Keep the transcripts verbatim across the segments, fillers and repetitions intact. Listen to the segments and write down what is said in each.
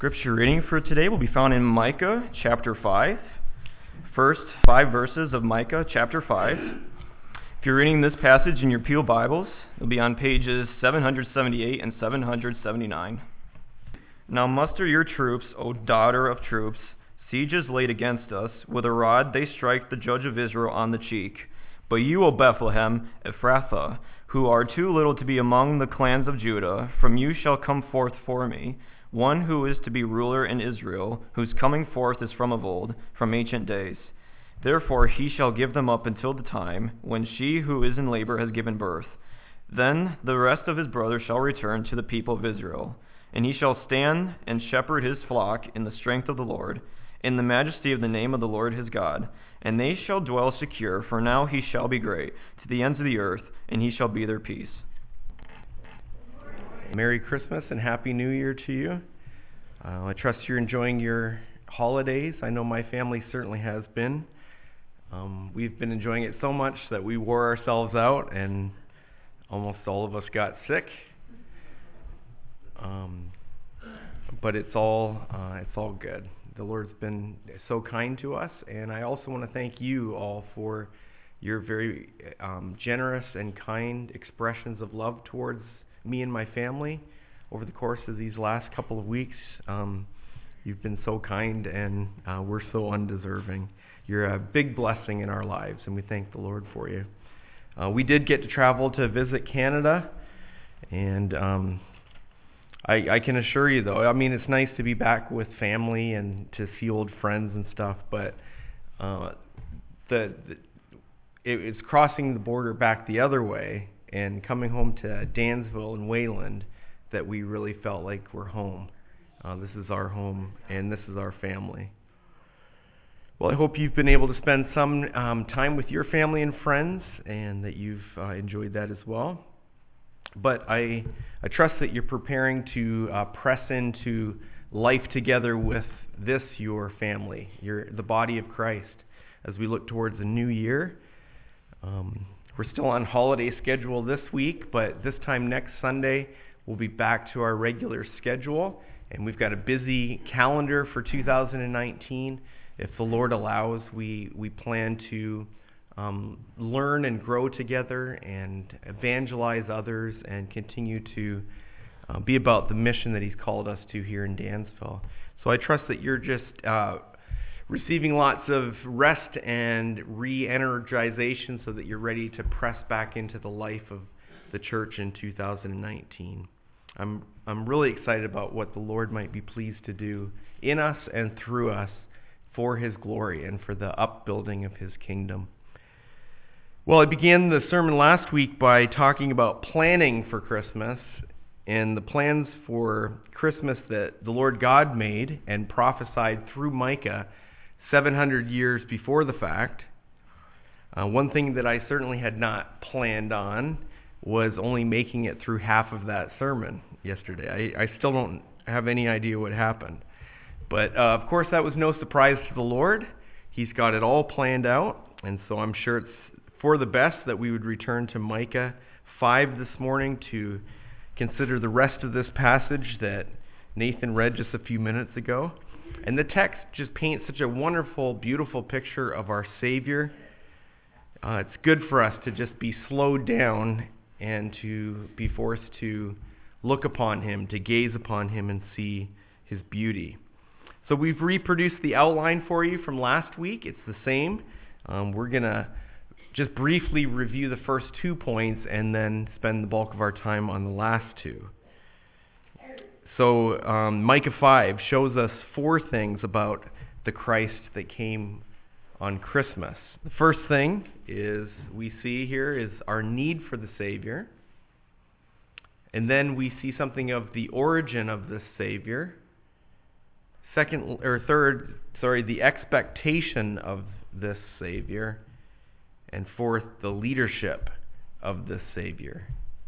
Scripture reading for today will be found in Micah chapter five. First five verses of Micah chapter five. If you're reading this passage in your Pew Bibles, it'll be on pages seven seventy-eight and seven seventy-nine. Now muster your troops, O daughter of troops. Siege is laid against us. With a rod they strike the judge of Israel on the cheek. But you, O Bethlehem, Ephrathah, who are too little to be among the clans of Judah, from you shall come forth for me one who is to be ruler in Israel, whose coming forth is from of old, from ancient days. Therefore he shall give them up until the time when she who is in labor has given birth. Then the rest of his brothers shall return to the people of Israel, and he shall stand and shepherd his flock in the strength of the Lord, in the majesty of the name of the Lord his God. And they shall dwell secure, for now he shall be great, to the ends of the earth, and he shall be their peace. Merry Christmas and Happy New Year to you. Uh, I trust you're enjoying your holidays. I know my family certainly has been. Um, we've been enjoying it so much that we wore ourselves out and almost all of us got sick. Um, but it's all uh, it's all good. The Lord's been so kind to us, and I also want to thank you all for your very um, generous and kind expressions of love towards me and my family over the course of these last couple of weeks. Um, you've been so kind, and uh, we're so undeserving. You're a big blessing in our lives, and we thank the Lord for you. Uh, we did get to travel to visit Canada, and um, I, I can assure you, though, I mean, it's nice to be back with family and to see old friends and stuff, but uh, the, the it, it's crossing the border back the other way and coming home to Dansville and Wayland that we really felt like we're home. Uh, this is our home, and this is our family. Well, I hope you've been able to spend some um, time with your family and friends, and that you've uh, enjoyed that as well. But I, I trust that you're preparing to uh, press into life together with this, your family, your the body of Christ, as we look towards a new year. Um, We're still on holiday schedule this week, but this time next Sunday, we'll be back to our regular schedule, and we've got a busy calendar for two thousand nineteen. If the Lord allows, we, we plan to um, learn and grow together and evangelize others and continue to uh, be about the mission that He's called us to here in Dansville. So I trust that you're just uh, receiving lots of rest and re-energization so that you're ready to press back into the life of the church in two thousand nineteen. I'm I'm really excited about what the Lord might be pleased to do in us and through us for His glory and for the upbuilding of His kingdom. Well, I began the sermon last week by talking about planning for Christmas and the plans for Christmas that the Lord God made and prophesied through Micah seven hundred years before the fact. Uh, one thing that I certainly had not planned on was only making it through half of that sermon yesterday. I, I still don't have any idea what happened. But uh, of course that was no surprise to the Lord. He's got it all planned out, and so I'm sure it's for the best that we would return to Micah five this morning to consider the rest of this passage that Nathan read just a few minutes ago. And the text just paints such a wonderful, beautiful picture of our Savior. Uh, it's good for us to just be slowed down and to be forced to look upon Him, to gaze upon Him and see His beauty. So we've reproduced the outline for you from last week. It's the same. Um, we're going to just briefly review the first two points and then spend the bulk of our time on the last two. So um, Micah five shows us four things about the Christ that came on Christmas. The first thing is we see here is our need for the Savior. And then we see something of the origin of this Savior. Second or third, sorry, the expectation of this Savior. And fourth, the leadership of this Savior.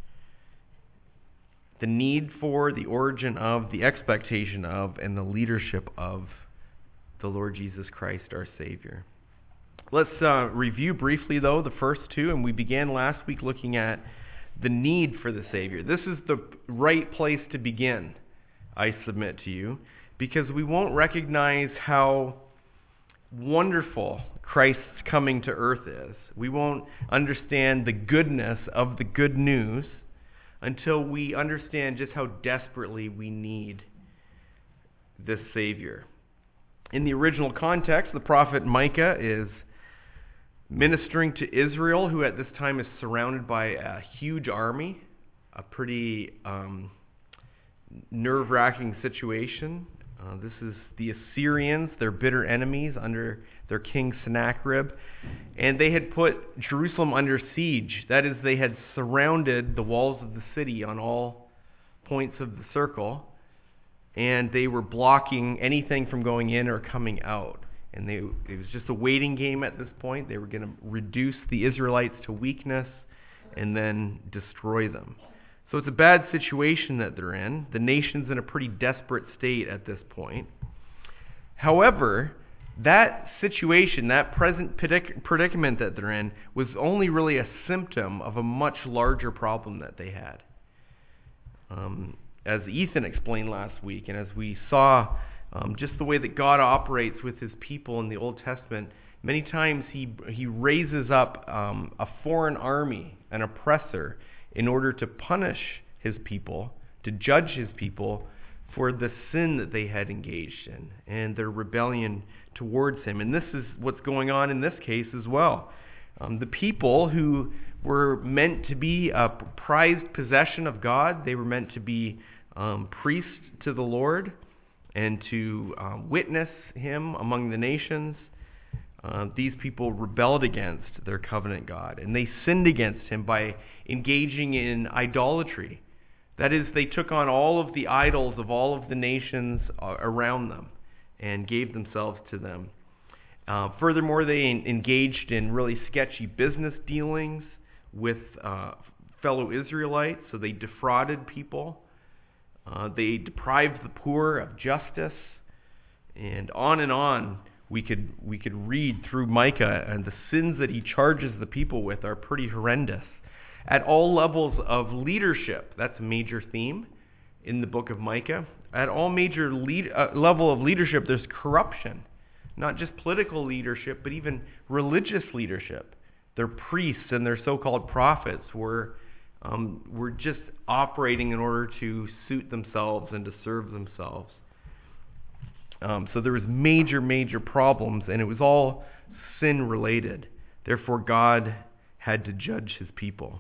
The need for, the origin of, the expectation of, and the leadership of the Lord Jesus Christ, our Savior. Let's uh, review briefly, though, the first two, and we began last week looking at the need for the Savior. This is the right place to begin, I submit to you. because we won't recognize how wonderful Christ's coming to earth is. We won't understand the goodness of the good news until we understand just how desperately we need this Savior. In the original context, the prophet Micah is ministering to Israel, who at this time is surrounded by a huge army, a pretty um, nerve-wracking situation. Uh, this is the Assyrians, their bitter enemies under their king Sennacherib. And they had put Jerusalem under siege. That is, they had surrounded the walls of the city on all points of the circle. And they were blocking anything from going in or coming out. And they, it was just a waiting game at this point. They were going to reduce the Israelites to weakness and then destroy them. So it's a bad situation that they're in. The nation's in a pretty desperate state at this point. However, that situation, that present predic- predicament that they're in, was only really a symptom of a much larger problem that they had. Um, as Ethan explained last week, and as we saw um, just the way that God operates with his people in the Old Testament, many times he, he raises up um, a foreign army, an oppressor, in order to punish his people, to judge his people for the sin that they had engaged in and their rebellion towards him. And this is what's going on in this case as well. Um, the people who were meant to be a prized possession of God, they were meant to be um, priests to the Lord and to uh, witness him among the nations. Uh, these people rebelled against their covenant God, and they sinned against him by engaging in idolatry. That is, they took on all of the idols of all of the nations uh, around them and gave themselves to them. Uh, furthermore, they en- engaged in really sketchy business dealings with uh, fellow Israelites, so they defrauded people. Uh, they deprived the poor of justice, and on and on. We could we could read through Micah, and the sins that he charges the people with are pretty horrendous. At all levels of leadership, that's a major theme in the book of Micah. At all major lead, uh, level of leadership, there's corruption. Not just political leadership, but even religious leadership. Their priests and their so-called prophets were, um, were just operating in order to suit themselves and to serve themselves. Um, so there was major, major problems, and it was all sin-related. Therefore, God had to judge his people.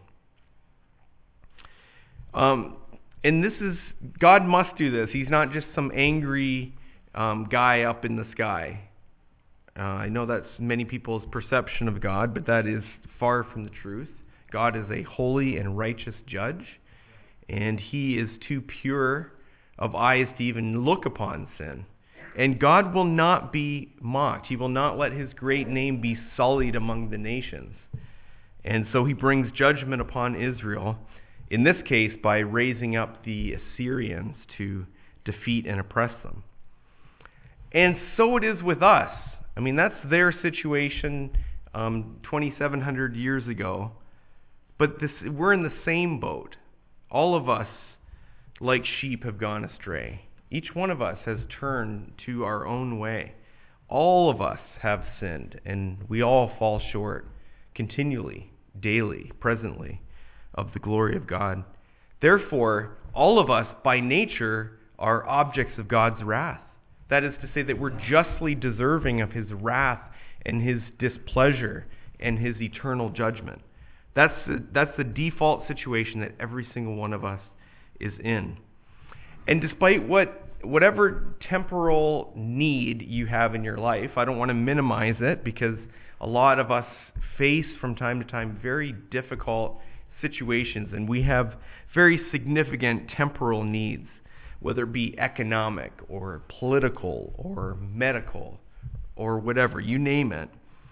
Um, and this is, God must do this. He's not just some angry um, guy up in the sky. Uh, I know that's many people's perception of God, but that is far from the truth. God is a holy and righteous judge, and he is too pure of eyes to even look upon sin. And God will not be mocked. He will not let his great name be sullied among the nations. And so he brings judgment upon Israel, in this case by raising up the Assyrians to defeat and oppress them. And so it is with us. I mean, that's their situation um, twenty-seven hundred years ago. But this, we're in the same boat. All of us, like sheep, have gone astray. Each one of us has turned to our own way. All of us have sinned, and we all fall short continually, daily, presently, of the glory of God. Therefore, all of us, by nature, are objects of God's wrath. That is to say that we're justly deserving of his wrath and his displeasure and his eternal judgment. That's the, that's the default situation that every single one of us is in. And despite what whatever temporal need you have in your life, I don't want to minimize it, because a lot of us face from time to time very difficult situations, and we have very significant temporal needs, whether it be economic or political or medical or whatever, you name it.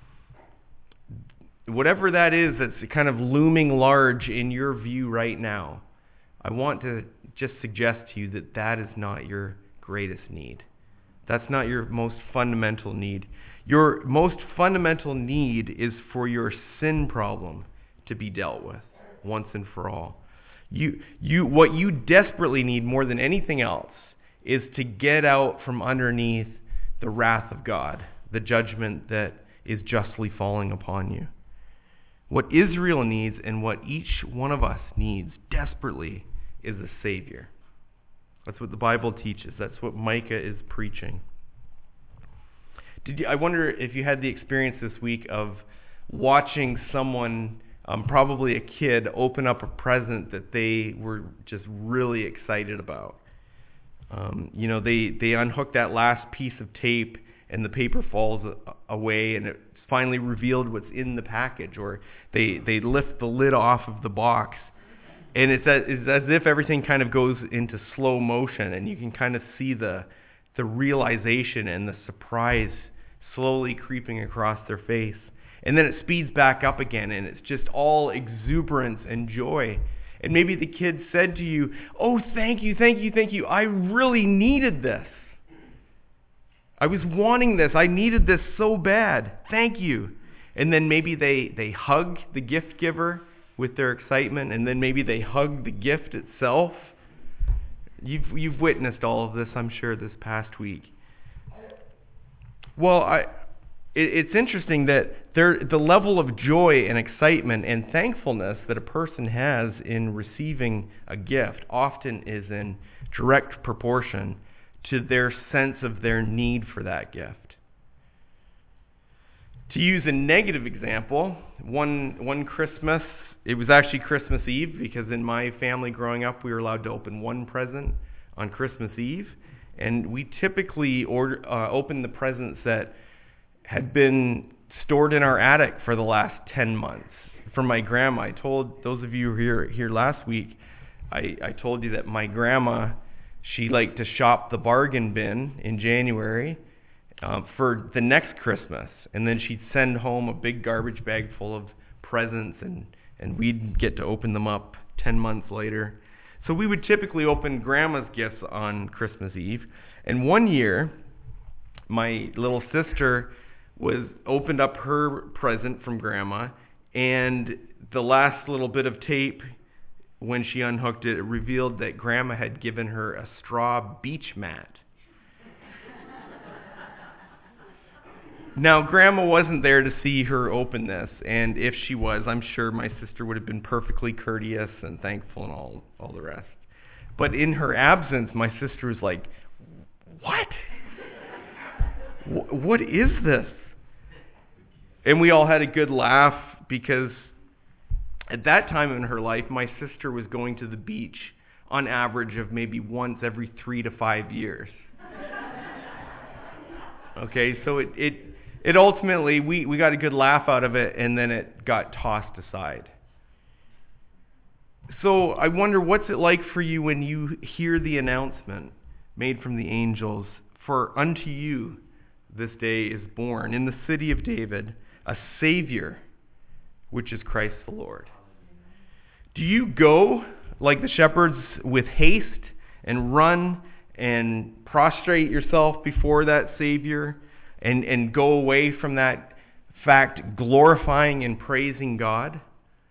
Whatever that is that's kind of looming large in your view right now, I want to just suggest to you that that is not your greatest need. That's not your most fundamental need. Your most fundamental need is for your sin problem to be dealt with once and for all. You, you, what you desperately need more than anything else is to get out from underneath the wrath of God, the judgment that is justly falling upon you. What Israel needs and what each one of us needs desperately is a Savior. That's what the Bible teaches. That's what Micah is preaching. Did you, I wonder if you had the experience this week of watching someone, um, probably a kid, open up a present that they were just really excited about. Um, you know, they, they unhook that last piece of tape and the paper falls away and it's finally revealed what's in the package, or they, they lift the lid off of the box. And it's as, it's as if everything kind of goes into slow motion, and you can kind of see the the realization and the surprise slowly creeping across their face. And then it speeds back up again, and it's just all exuberance and joy. And maybe the kid said to you, "Oh, thank you, thank you, thank you. I really needed this. I was wanting this. I needed this so bad. Thank you." And then maybe they, they hug the gift giver with their excitement, and then maybe they hug the gift itself. You've you've witnessed all of this, I'm sure, this past week. Well, I it, it's interesting that there the level of joy and excitement and thankfulness that a person has in receiving a gift often is in direct proportion to their sense of their need for that gift. To use a negative example, one one Christmas, it was actually Christmas Eve, because in my family growing up, we were allowed to open one present on Christmas Eve. And we typically order, uh, opened the presents that had been stored in our attic for the last ten months. For my grandma, I told those of you who were here, here last week, I, I told you that my grandma, she liked to shop the bargain bin in January uh, for the next Christmas. And then she'd send home a big garbage bag full of presents, and, and we'd get to open them up ten months later. So we would typically open Grandma's gifts on Christmas Eve. And one year, my little sister was opened up her present from Grandma, and the last little bit of tape, when she unhooked it, it revealed that Grandma had given her a straw beach mat. Now, Grandma wasn't there to see her open this, and if she was, I'm sure my sister would have been perfectly courteous and thankful and all, all the rest. But in her absence, my sister was like, "What? What is this?" And we all had a good laugh, because at that time in her life, my sister was going to the beach on average of maybe once every three to five years. Okay, so it... it It ultimately, we, we got a good laugh out of it, and then it got tossed aside. So I wonder, what's it like for you when you hear the announcement made from the angels, "For unto you this day is born in the city of David a Savior, which is Christ the Lord." Do you go like the shepherds with haste and run and prostrate yourself before that Savior, And, and go away from that fact glorifying and praising God?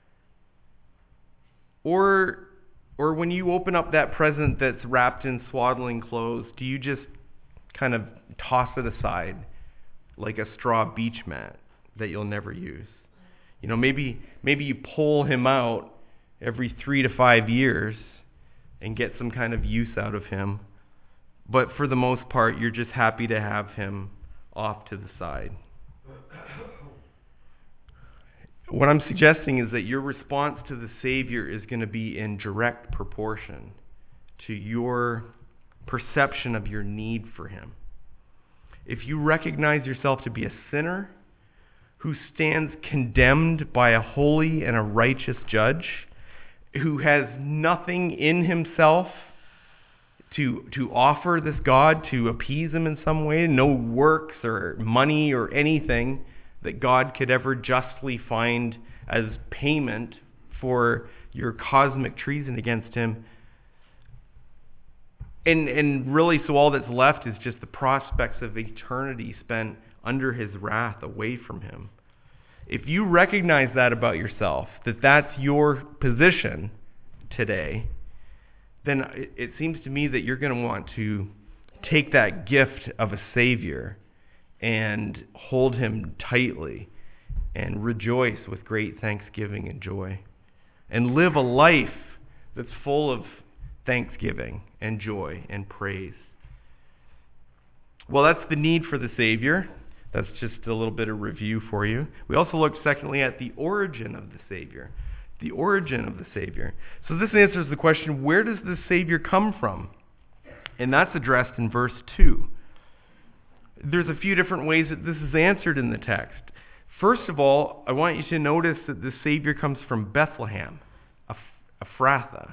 Or, or when you open up that present that's wrapped in swaddling clothes, do you just kind of toss it aside like a straw beach mat that you'll never use? You know, maybe maybe you pull him out every three to five years and get some kind of use out of him. But for the most part, you're just happy to have him off to the side. What I'm suggesting is that your response to the Savior is going to be in direct proportion to your perception of your need for him. If you recognize yourself to be a sinner who stands condemned by a holy and a righteous judge, who has nothing in himself to to offer this God to appease him in some way, no works or money or anything that God could ever justly find as payment for your cosmic treason against him. And and really, so all that's left is just the prospects of eternity spent under his wrath, away from him. If you recognize that about yourself, that that's your position today, then it seems to me that you're going to want to take that gift of a Savior and hold him tightly and rejoice with great thanksgiving and joy and live a life that's full of thanksgiving and joy and praise. Well, that's the need for the Savior. That's just a little bit of review for you. We also looked, secondly, at the origin of the Savior. The origin of the Savior. So this answers the question, where does the Savior come from? And that's addressed in verse two. There's a few different ways that this is answered in the text. First of all, I want you to notice that the Savior comes from Bethlehem, Ephrathah.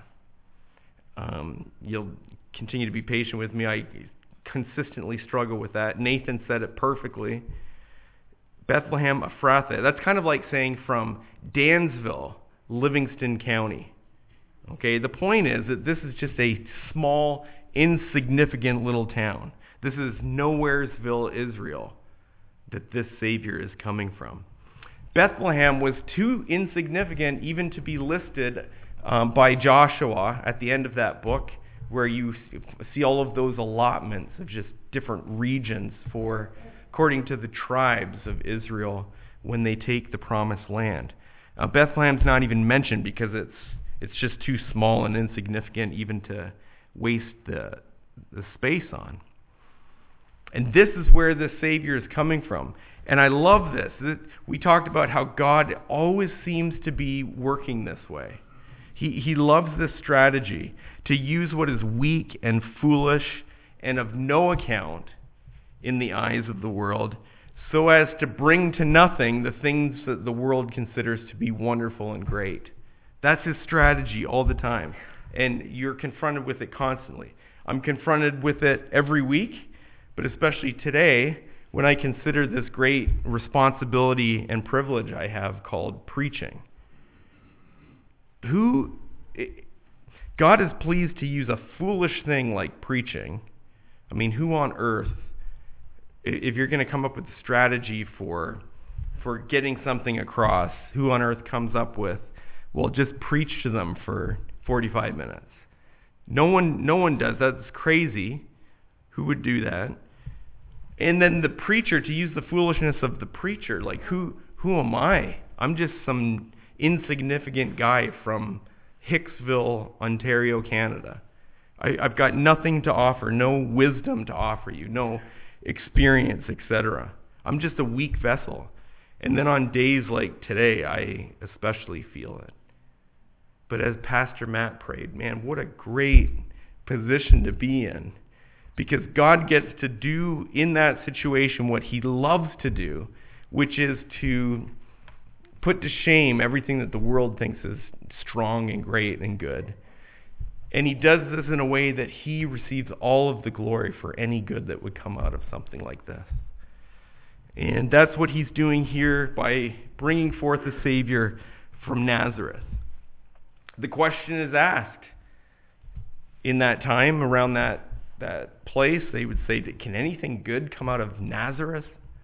Um, you'll continue to be patient with me. I consistently struggle with that. Nathan said it perfectly. Bethlehem, Ephrathah. That's kind of like saying from Dansville, Livingston County. Okay, the point is that this is just a small, insignificant little town. This is Nowheresville, Israel, that this Savior is coming from. Bethlehem was too insignificant even to be listed um, by Joshua at the end of that book, where you see all of those allotments of just different regions for, according to the tribes of Israel when they take the promised land. Uh, Bethlehem's not even mentioned because it's it's just too small and insignificant even to waste the the space on. And this is where the Savior is coming from. And I love this. We talked about how God always seems to be working this way. He, he loves this strategy to use what is weak and foolish and of no account in the eyes of the world so as to bring to nothing the things that the world considers to be wonderful and great. That's his strategy all the time. And you're confronted with it constantly. I'm confronted with it every week, but especially today when I consider this great responsibility and privilege I have called preaching. Who, God is pleased to use a foolish thing like preaching. I mean, who on earth, if you're going to come up with a strategy for for getting something across, who on earth comes up with, well, just preach to them for forty-five minutes? No one, no one does. That's crazy. Who would do that? And then the preacher, to use the foolishness of the preacher, like who who am I? I'm just some insignificant guy from Hicksville, Ontario, Canada. I, I've got nothing to offer, no wisdom to offer you, no experience, et cetera. I'm just a weak vessel. And then on days like today, I especially feel it. But as Pastor Matt prayed, man, what a great position to be in. Because God gets to do in that situation what he loves to do, which is to put to shame everything that the world thinks is strong and great and good. And he does this in a way that he receives all of the glory for any good that would come out of something like this. And that's what he's doing here by bringing forth a Savior from Nazareth. The question is asked in that time, around that, that place, they would say, can anything good come out of Nazareth?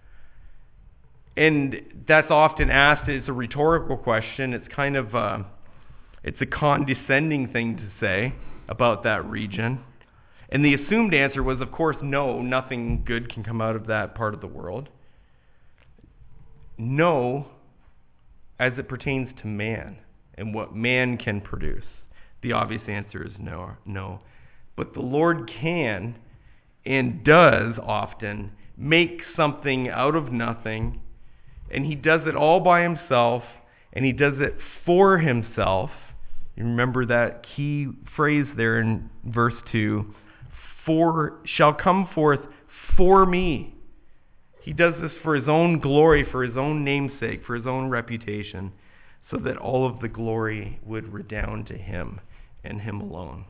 And that's often asked as a rhetorical question. It's kind of a, it's a condescending thing to say about that region. And the assumed answer was, of course, no, nothing good can come out of that part of the world. No, as it pertains to man and what man can produce. The obvious answer is no, no. But the Lord can and does often make something out of nothing, and he does it all by himself, and he does it for himself. You remember that key phrase there in verse two, for shall come forth for me. He does this for his own glory, for his own namesake, for his own reputation, so that all of the glory would redound to him and him alone.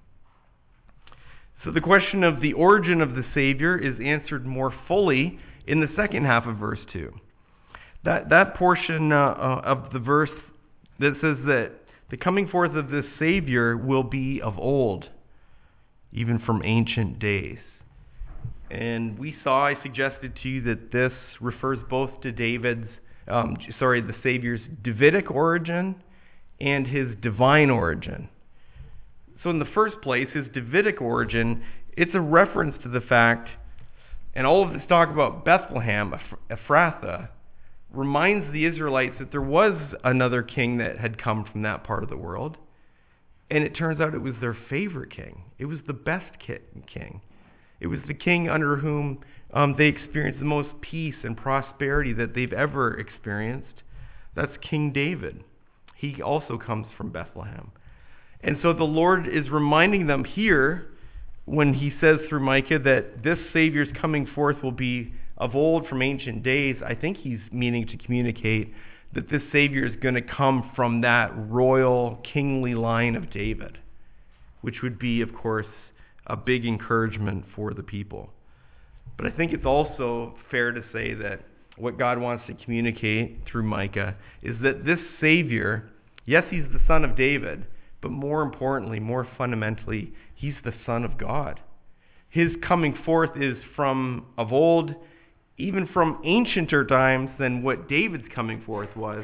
So the question of the origin of the Savior is answered more fully in the second half of verse two. That that portion uh, of the verse that says that the coming forth of this Savior will be of old, even from ancient days. And we saw, I suggested to you that this refers both to David's, um, sorry, the Savior's Davidic origin and his divine origin. So in the first place, his Davidic origin it's a reference to the fact, and all of this talk about Bethlehem, Ephrathah, reminds the Israelites that there was another king that had come from that part of the world. And it turns out it was their favorite king. It was the best king. It was the king under whom um, they experienced the most peace and prosperity that they've ever experienced. That's King David. He also comes from Bethlehem. And so the Lord is reminding them here when he says through Micah that this Savior's coming forth will be of old from ancient days. I think he's meaning to communicate that this Savior is going to come from that royal, kingly line of David, which would be, of course, a big encouragement for the people. But I think it's also fair to say that what God wants to communicate through Micah is that this Savior, yes, he's the son of David, but more importantly, more fundamentally, he's the Son of God. His coming forth is from of old, even from ancienter times than what David's coming forth was.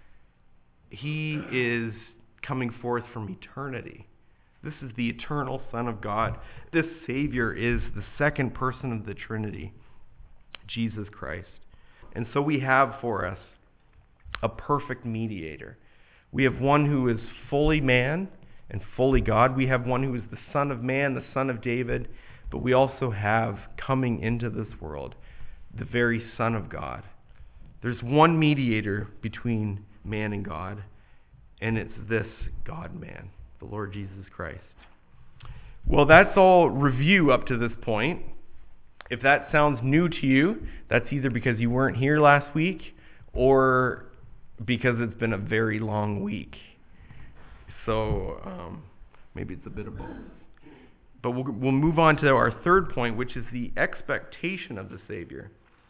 He is coming forth from eternity. This is the eternal Son of God. This Savior is the second person of the Trinity, Jesus Christ. And so we have for us a perfect mediator. We have one who is fully man and fully God. We have one who is the Son of Man, the Son of David. But we also have coming into this world the very Son of God. There's one mediator between man and God, and it's this God-man, the Lord Jesus Christ. Well, that's all review up to this point. If that sounds new to you, that's either because you weren't here last week or because it's been a very long week. So um, maybe it's a bit of both. But we'll, we'll move on to our third point, which is the expectation of the Savior.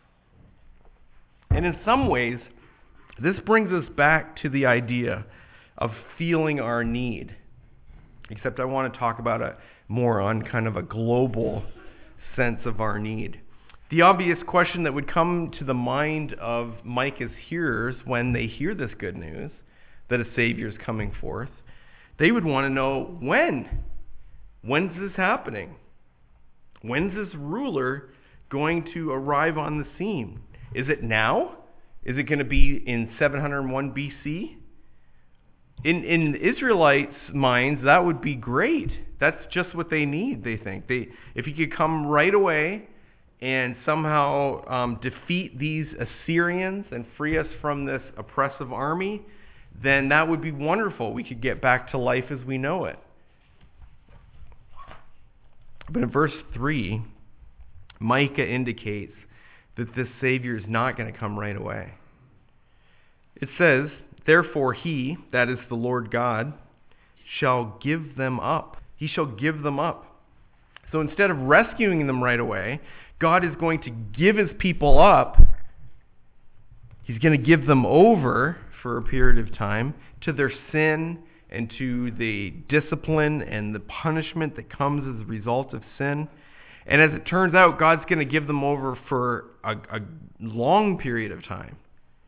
And in some ways, this brings us back to the idea of feeling our need. Except I want to talk about it more on kind of a global sense of our need. The obvious question that would come to the mind of Micah's hearers when they hear this good news, that a Savior is coming forth, they would want to know when. When's this happening? When's this ruler going to arrive on the scene? Is it now? Is it going to be in seven hundred one B C? In in Israelites' minds, that would be great. That's just what they need, they think. They, if he could come right away and somehow um, defeat these Assyrians and free us from this oppressive army, then that would be wonderful. We could get back to life as we know it. But in verse three, Micah indicates that this Savior is not going to come right away. It says, therefore he, that is the Lord God, shall give them up. He shall give them up. So instead of rescuing them right away, God is going to give his people up. He's going to give them over for a period of time to their sin and to the discipline and the punishment that comes as a result of sin. And as it turns out, God's going to give them over for a, a long period of time.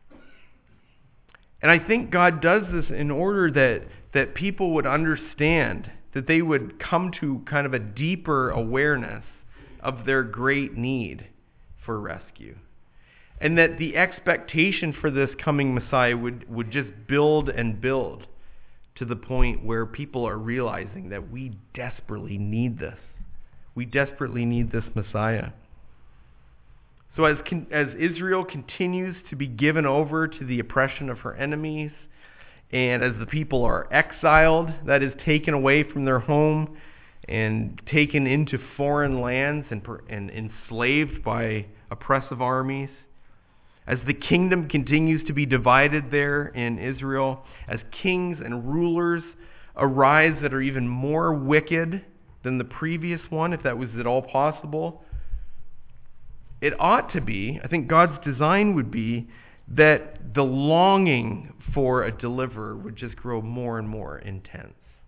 And I think God does this in order that, that people would understand, that they would come to kind of a deeper awareness of their great need for rescue. And that the expectation for this coming Messiah would, would just build and build to the point where people are realizing that we desperately need this. We desperately need this Messiah. So as as Israel continues to be given over to the oppression of her enemies, and as the people are exiled, that is taken away from their home and taken into foreign lands and, and enslaved by oppressive armies, as the kingdom continues to be divided there in Israel, as kings and rulers arise that are even more wicked than the previous one, if that was at all possible, it ought to be, I think God's design would be, that the longing for a deliverer would just grow more and more intense.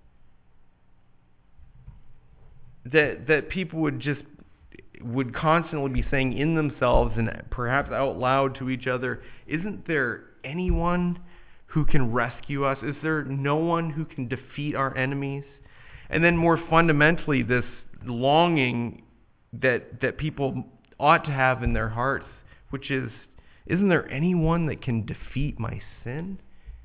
That that people would just would constantly be saying in themselves and perhaps out loud to each other, isn't there anyone who can rescue us? Is there no one who can defeat our enemies? And then more fundamentally, this longing that that people ought to have in their hearts, which is, isn't there anyone that can defeat my sin?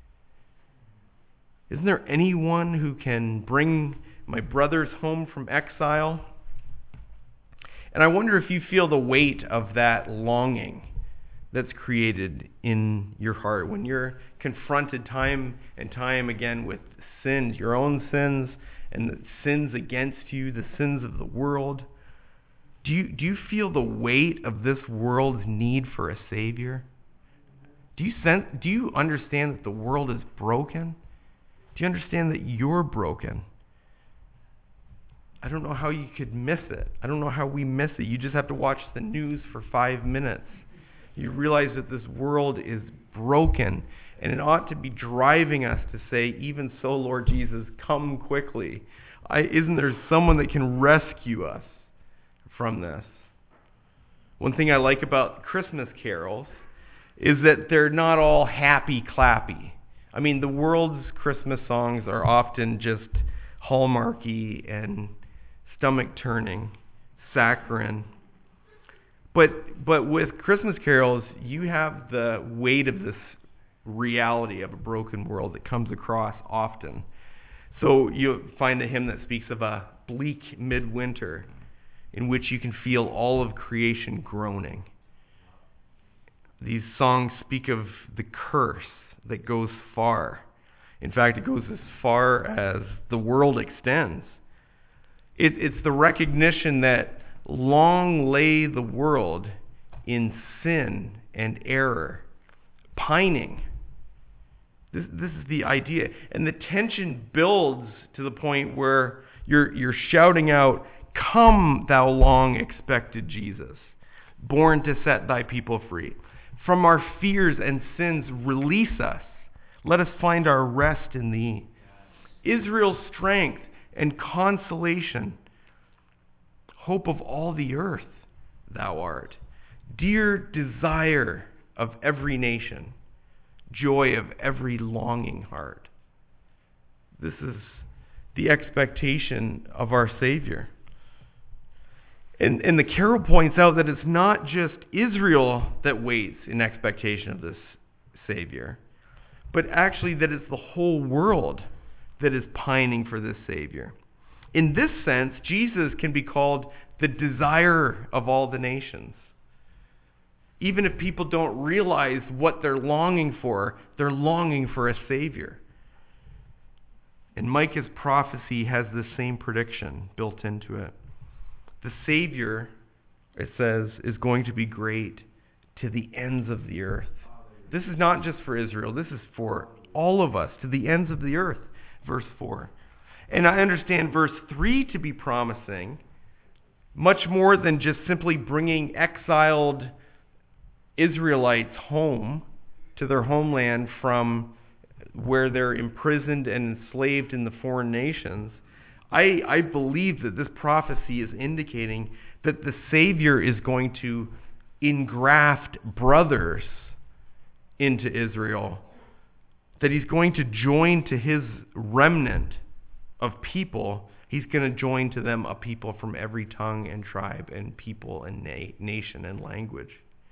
Isn't there anyone who can bring my brothers home from exile? And I wonder if you feel the weight of that longing that's created in your heart when you're confronted time and time again with sins, your own sins and the sins against you, the sins of the world. Do you, do you feel the weight of this world's need for a Savior? Do you sense, do you understand that the world is broken? Do you understand that you're broken? I don't know how you could miss it. I don't know how we miss it. You just have to watch the news for five minutes. You realize that this world is broken, and it ought to be driving us to say, even so, Lord Jesus, come quickly. I, isn't there someone that can rescue us from this? One thing I like about Christmas carols is that they're not all happy clappy. I mean, the world's Christmas songs are often just hallmarky and stomach turning, saccharine. But but with Christmas carols, you have the weight of this reality of a broken world that comes across often. So you find a hymn that speaks of a bleak midwinter in which you can feel all of creation groaning. These songs speak of the curse that goes far. In fact, it goes as far as the world extends. It, it's the recognition that long lay the world in sin and error, pining. This, this is the idea. And the tension builds to the point where you're, you're shouting out, "Come, thou long expected Jesus, born to set thy people free. From our fears and sins release us. Let us find our rest in thee. Israel's strength and consolation, hope of all the earth, thou art. Dear desire of every nation, joy of every longing heart." This is the expectation of our Savior. And, and the carol points out that it's not just Israel that waits in expectation of this Savior, but actually that it's the whole world that is pining for this Savior. In this sense, Jesus can be called the desire of all the nations. Even if people don't realize what they're longing for, they're longing for a Savior. And Micah's prophecy has the same prediction built into it. The Savior, it says, is going to be great to the ends of the earth. This is not just for Israel. This is for all of us, to the ends of the earth, verse four. And I understand verse three to be promising much more than just simply bringing exiled Israelites home to their homeland from where they're imprisoned and enslaved in the foreign nations. I, I believe that this prophecy is indicating that the Savior is going to engraft brothers into Israel, that he's going to join to his remnant of people. He's going to join to them a people from every tongue and tribe and people and na- nation and language.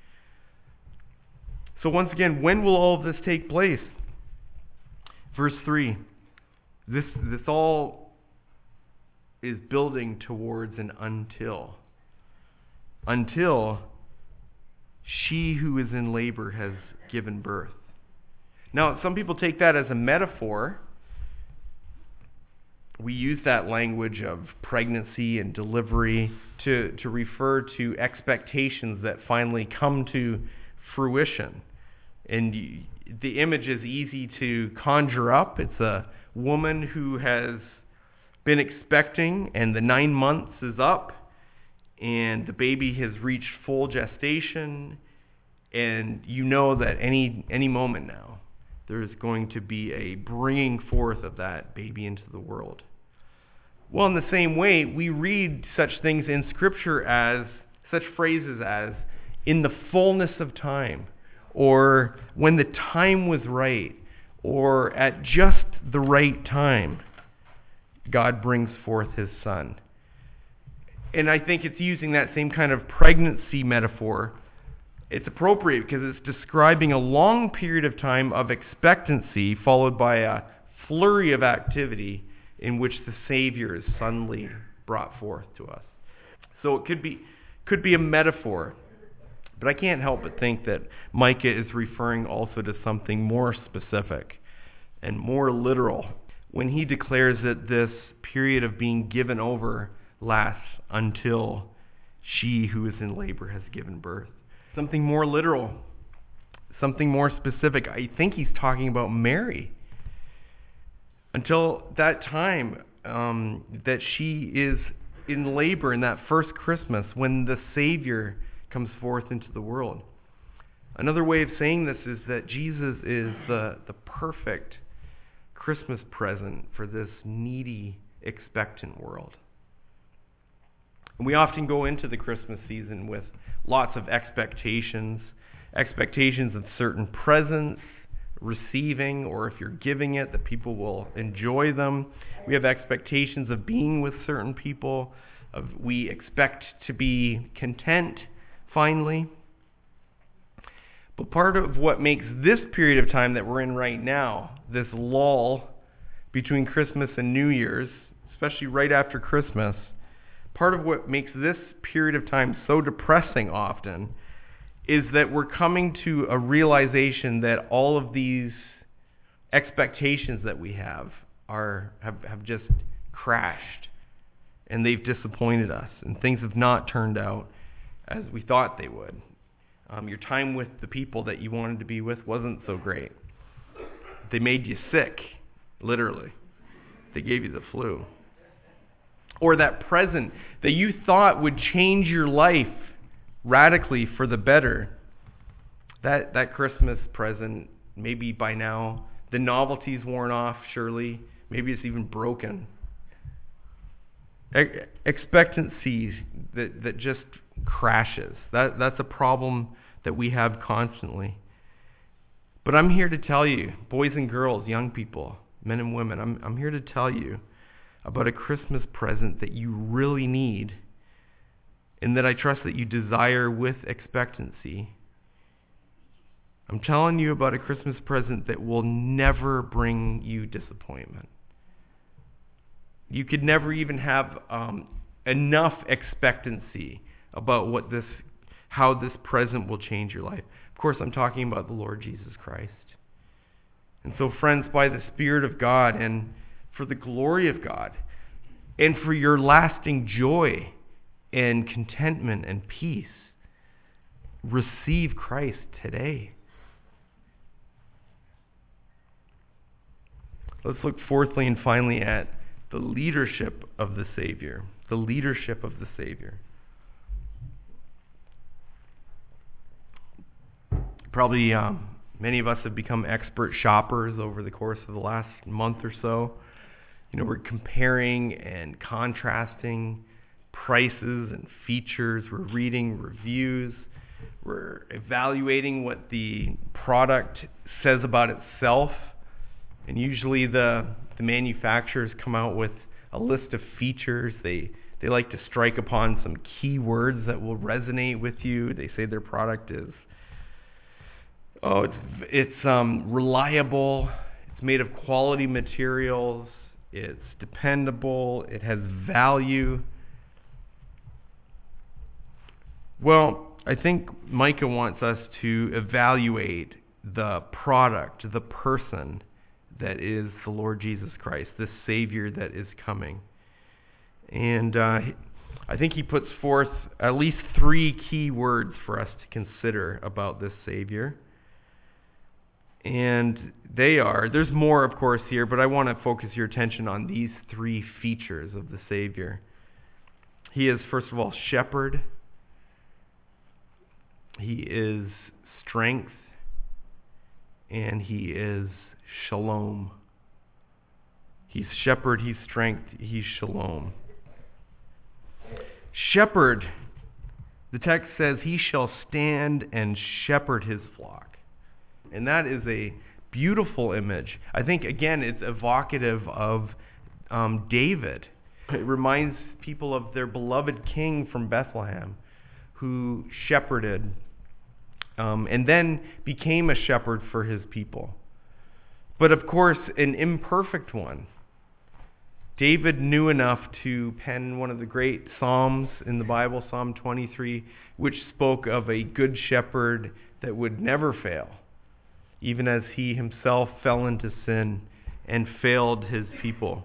So once again, when will all of this take place? Verse three. This, this all is building towards an until. Until she who is in labor has given birth. Now, some people take that as a metaphor. We use that language of pregnancy and delivery to, to refer to expectations that finally come to fruition. And you, the image is easy to conjure up. It's a woman who has been expecting, and the nine months is up, and the baby has reached full gestation, and you know that any any moment now there's going to be a bringing forth of that baby into the world. Well, in the same way, we read such things in Scripture as, such phrases as, in the fullness of time, or when the time was right, or at just the right time, God brings forth his Son. And I think it's using that same kind of pregnancy metaphor. It's appropriate because it's describing a long period of time of expectancy followed by a flurry of activity in which the Savior is suddenly brought forth to us. So it could be could be a metaphor, but I can't help but think that Micah is referring also to something more specific and more literal when he declares that this period of being given over lasts until she who is in labor has given birth. Something more literal, something more specific. I think he's talking about Mary. Until that time um, that she is in labor in that first Christmas when the Savior comes forth into the world. Another way of saying this is that Jesus is the, the perfect Christmas present for this needy, expectant world. And we often go into the Christmas season with lots of expectations, expectations of certain presents, receiving, or if you're giving it, that people will enjoy them. We have expectations of being with certain people. Of we expect to be content, finally. But part of what makes this period of time that we're in right now, this lull between Christmas and New Year's, especially right after Christmas, part of what makes this period of time so depressing often is that we're coming to a realization that all of these expectations that we have are have, have just crashed, and they've disappointed us, and things have not turned out as we thought they would. Um, your time with the people that you wanted to be with wasn't so great. They made you sick, literally. They gave you the flu. Or that present that you thought would change your life radically for the better, that that Christmas present, maybe by now the novelty's worn off, surely. Maybe it's even broken. E- expectancy that, that just crashes. That that's a problem that we have constantly. But I'm here to tell you, boys and girls, young people, men and women, I'm I'm here to tell you about a Christmas present that you really need, and that I trust that you desire with expectancy. I'm telling you about a Christmas present that will never bring you disappointment. You could never even have um, enough expectancy about what this, how this present will change your life. Of course, I'm talking about the Lord Jesus Christ. And so, friends, by the Spirit of God and for the glory of God and for your lasting joy and contentment and peace, receive Christ today. Let's look fourthly and finally at the leadership of the Savior. The leadership of the Savior. Probably um, many of us have become expert shoppers over the course of the last month or so. You know, we're comparing and contrasting prices and features. We're reading reviews. We're evaluating what the product says about itself. And usually the, the manufacturers come out with a list of features. They they like to strike upon some keywords that will resonate with you. They say their product is oh, it's it's um, reliable. It's made of quality materials. It's dependable. It has value. Well, I think Micah wants us to evaluate the product, the person that is the Lord Jesus Christ, this Savior that is coming. And uh, I think he puts forth at least three key words for us to consider about this Savior. And they are, there's more, of course, here, but I want to focus your attention on these three features of the Savior. He is, first of all, shepherd. He is strength. And he is shalom. He's shepherd, he's strength, he's shalom. Shepherd, the text says, he shall stand and shepherd his flock. And that is a beautiful image. I think, again, it's evocative of um, David. It reminds people of their beloved king from Bethlehem who shepherded um, and then became a shepherd for his people. But of course, an imperfect one. David knew enough to pen one of the great Psalms in the Bible, Psalm twenty-three, which spoke of a good shepherd that would never fail, even as he himself fell into sin and failed his people.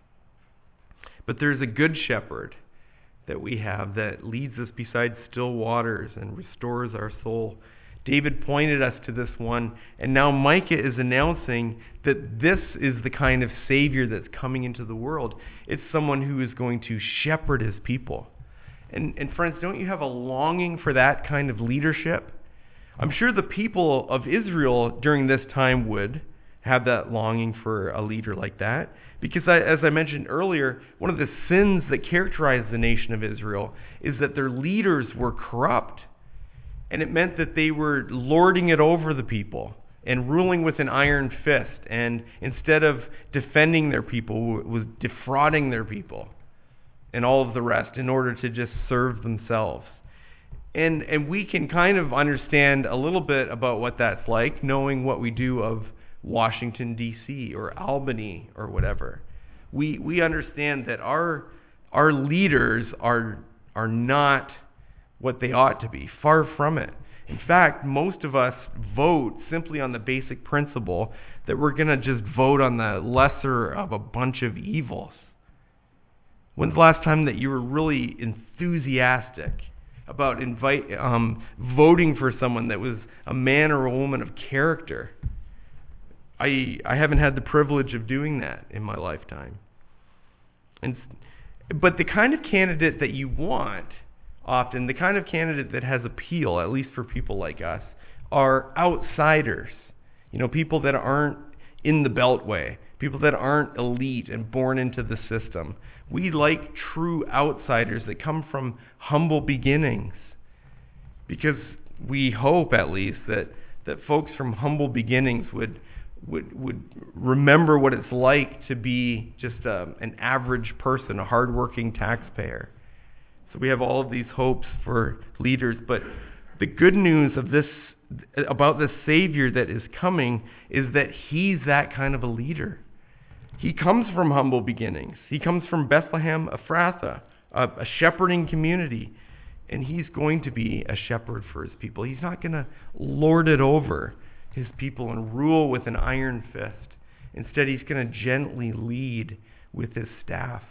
But there's a good shepherd that we have that leads us beside still waters and restores our soul. David pointed us to this one, and now Micah is announcing that this is the kind of Savior that's coming into the world. It's someone who is going to shepherd his people. And, and friends, don't you have a longing for that kind of leadership? I'm sure the people of Israel during this time would have that longing for a leader like that. Because I, as I mentioned earlier, one of the sins that characterized the nation of Israel is that their leaders were corrupt. And it meant that they were lording it over the people and ruling with an iron fist. And instead of defending their people, was defrauding their people and all of the rest in order to just serve themselves. And and we can kind of understand a little bit about what that's like, knowing what we do of Washington, D C or Albany or whatever. We we understand that our our leaders are are not what they ought to be. Far from it. In fact, most of us vote simply on the basic principle that we're going to just vote on the lesser of a bunch of evils. When's the last time that you were really enthusiastic about invite, um, voting for someone that was a man or a woman of character? I I haven't had the privilege of doing that in my lifetime. And but the kind of candidate that you want, often the kind of candidate that has appeal, at least for people like us, are outsiders. You know, people that aren't in the beltway, people that aren't elite and born into the system. We like true outsiders that come from humble beginnings, because we hope, at least, that that folks from humble beginnings would would would remember what it's like to be just a, an average person, a hardworking taxpayer. So we have all of these hopes for leaders, but the good news of this about the Savior that is coming is that he's that kind of a leader. He comes from humble beginnings. He comes from Bethlehem Ephrathah, a, a shepherding community, and he's going to be a shepherd for his people. He's not going to lord it over his people and rule with an iron fist. Instead, he's going to gently lead with his staff.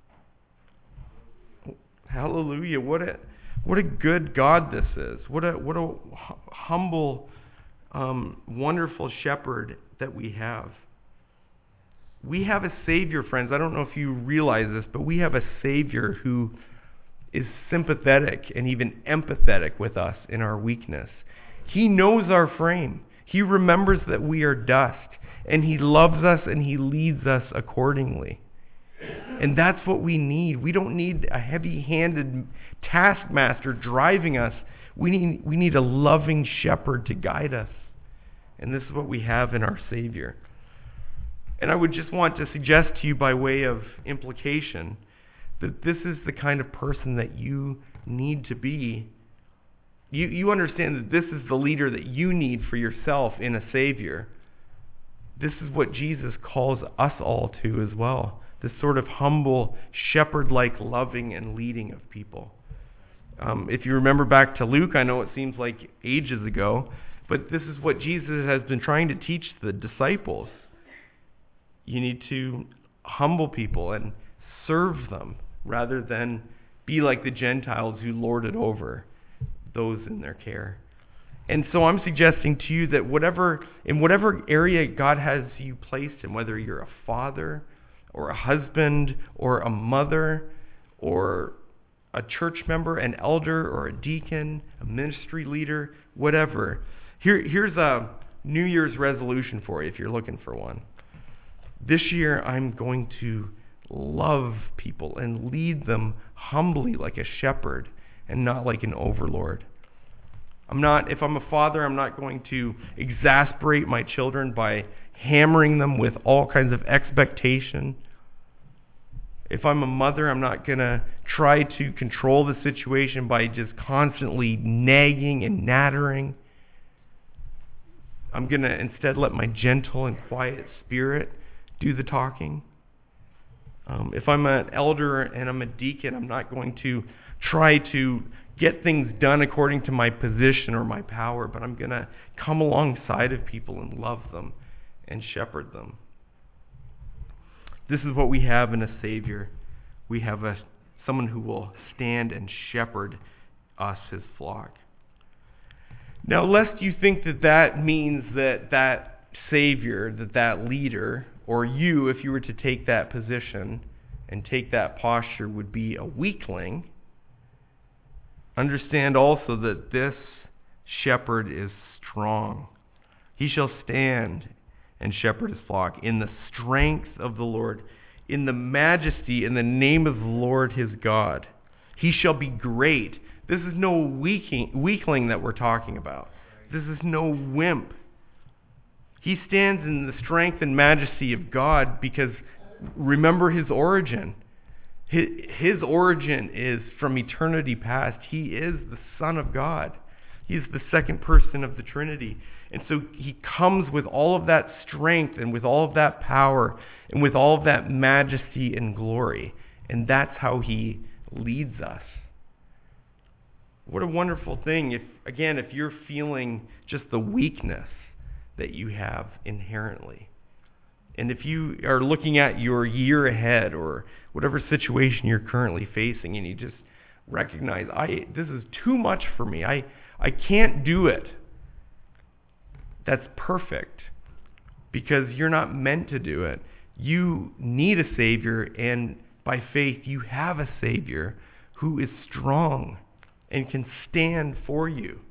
Hallelujah. What a what a good God this is. What a what a humble, um, wonderful shepherd that we have. We have a Savior, friends. I don't know if you realize this, but we have a Savior who is sympathetic and even empathetic with us in our weakness. He knows our frame. He remembers that we are dust, and he loves us and he leads us accordingly. And that's what we need. We don't need a heavy-handed taskmaster driving us. We need, we need a loving shepherd to guide us. And this is what we have in our Savior. And I would just want to suggest to you by way of implication that this is the kind of person that you need to be. You, you understand that this is the leader that you need for yourself in a Savior. This is what Jesus calls us all to as well. This sort of humble, shepherd-like loving and leading of people. Um, if you remember back to Luke, I know it seems like ages ago, but this is what Jesus has been trying to teach the disciples. You need to humble people and serve them rather than be like the Gentiles who lord it over those in their care. And so I'm suggesting to you that whatever in whatever area God has you placed in, whether you're a father or a husband or a mother or a church member, an elder or a deacon, a ministry leader, whatever. Here, here's a New Year's resolution for you if you're looking for one. This year I'm going to love people and lead them humbly like a shepherd and not like an overlord. I'm not, if I'm a father, I'm not going to exasperate my children by hammering them with all kinds of expectation. If I'm a mother, I'm not going to try to control the situation by just constantly nagging and nattering. I'm going to instead let my gentle and quiet spirit do the talking. Um, if I'm an elder and I'm a deacon, I'm not going to try to get things done according to my position or my power, but I'm going to come alongside of people and love them and shepherd them. This is what we have in a Savior. We have a someone who will stand and shepherd us, his flock. Now, lest you think that that means that that Savior, that that leader, or you, if you were to take that position and take that posture, would be a weakling, understand also that this shepherd is strong. He shall stand and shepherd his flock in the strength of the Lord, in the majesty, in the name of the Lord his God. He shall be great. This is no weaking, weakling that we're talking about. This is no wimp. He stands in the strength and majesty of God because remember his origin. His, his origin is from eternity past. He is the Son of God. He's the second person of the Trinity. And so he comes with all of that strength and with all of that power and with all of that majesty and glory. And that's how he leads us. What a wonderful thing if, again, if you're feeling just the weakness that you have inherently. And if you are looking at your year ahead or whatever situation you're currently facing and you just recognize, I this is too much for me. I, I can't do it. That's perfect because you're not meant to do it. You need a Savior, and by faith you have a Savior who is strong and can stand for you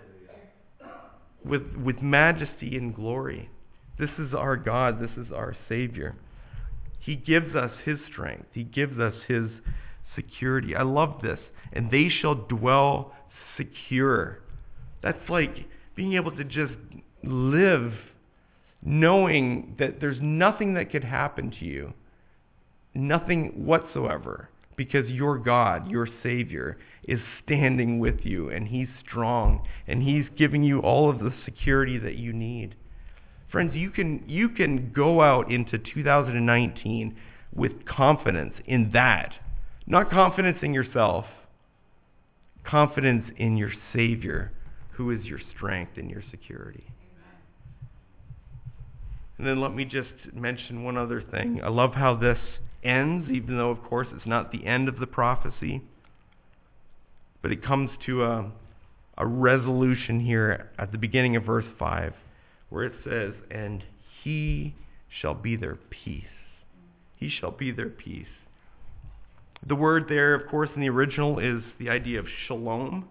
with, with majesty and glory. This is our God. This is our Savior. He gives us his strength. He gives us his security. I love this. And they shall dwell secure. That's like being able to just live knowing that there's nothing that could happen to you. Nothing whatsoever. Because your God, your Savior, is standing with you, and he's strong, and he's giving you all of the security that you need. Friends, you can you can go out into two thousand nineteen with confidence in that. Not confidence in yourself, confidence in your Savior, who is your strength and your security. And then let me just mention one other thing. I love how this ends, even though, of course, it's not the end of the prophecy. But it comes to a, a resolution here at the beginning of verse five, where it says, and he shall be their peace. He shall be their peace. The word there, of course, in the original is the idea of shalom,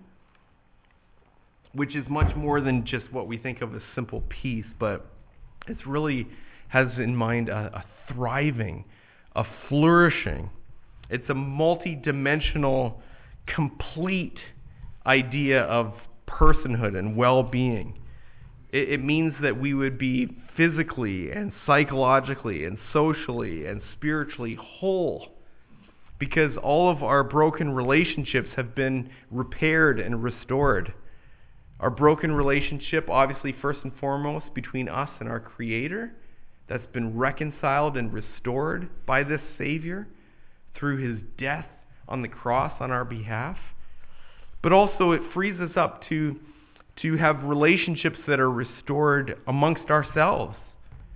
which is much more than just what we think of as simple peace, but it's really has in mind a, a thriving, a flourishing. It's a multi-dimensional, complete idea of personhood and well-being. It, it means that we would be physically and psychologically and socially and spiritually whole, because all of our broken relationships have been repaired and restored. Our broken relationship, obviously, first and foremost, between us and our Creator, that's been reconciled and restored by this Savior through his death on the cross on our behalf. But also it frees us up to, to have relationships that are restored amongst ourselves.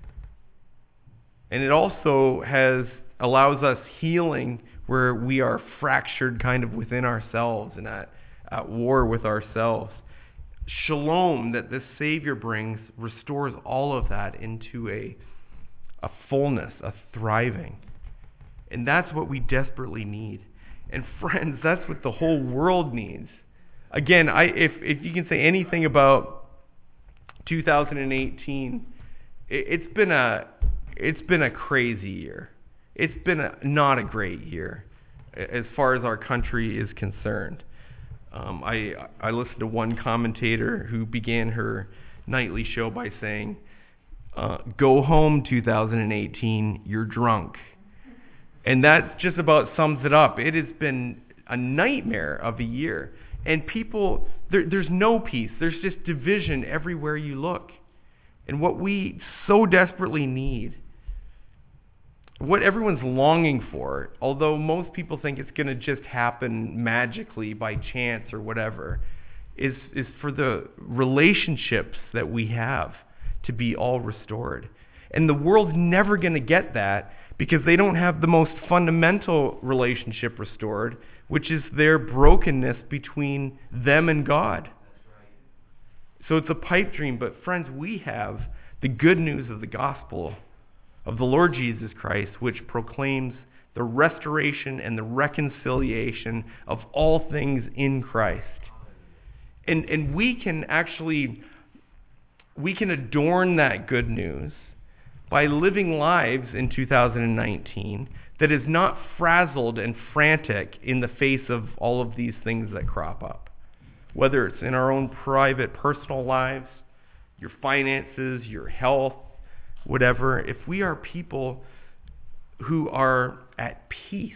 And it also has allows us healing where we are fractured kind of within ourselves and at, at war with ourselves. Shalom that this Savior brings restores all of that into a, a fullness, a thriving. And that's what we desperately need. And friends, that's what the whole world needs. Again, I if, if you can say anything about two thousand eighteen, it, it's been a it's been a crazy year. It's been a, not a great year as far as our country is concerned. Um, I I listened to one commentator who began her nightly show by saying, uh, "Go home, two thousand eighteen. You're drunk." And that just about sums it up. It has been a nightmare of a year. And people, there, there's no peace. There's just division everywhere you look. And what we so desperately need, what everyone's longing for, although most people think it's going to just happen magically by chance or whatever, is, is for the relationships that we have to be all restored. And the world's never going to get that because they don't have the most fundamental relationship restored, which is their brokenness between them and God. So it's a pipe dream, but friends, we have the good news of the gospel of the Lord Jesus Christ, which proclaims the restoration and the reconciliation of all things in Christ. And and we can actually, we can adorn that good news by living lives in two thousand nineteen that is not frazzled and frantic in the face of all of these things that crop up. Whether it's in our own private, personal lives, your finances, your health, whatever, if we are people who are at peace,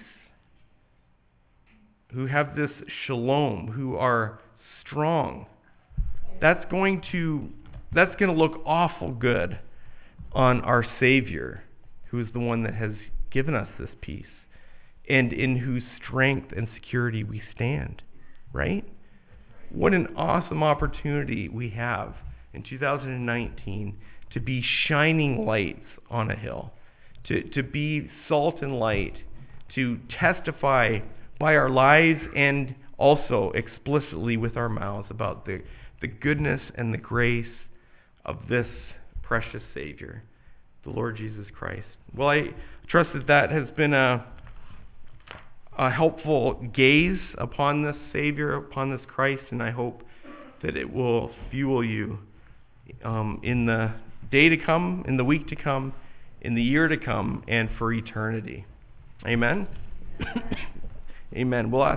who have this shalom, who are strong, that's going to that's going to look awful good on our Savior, who is the one that has given us this peace, and in whose strength and security we stand, right? What an awesome opportunity we have in two thousand nineteen to be shining lights on a hill, to, to be salt and light, to testify by our lives and also explicitly with our mouths about the, the goodness and the grace of this precious Savior, the Lord Jesus Christ. Well, I trust that that has been a, a helpful gaze upon this Savior, upon this Christ, and I hope that it will fuel you um, in the day to come, in the week to come, in the year to come, and for eternity. Amen? Amen. We'll ask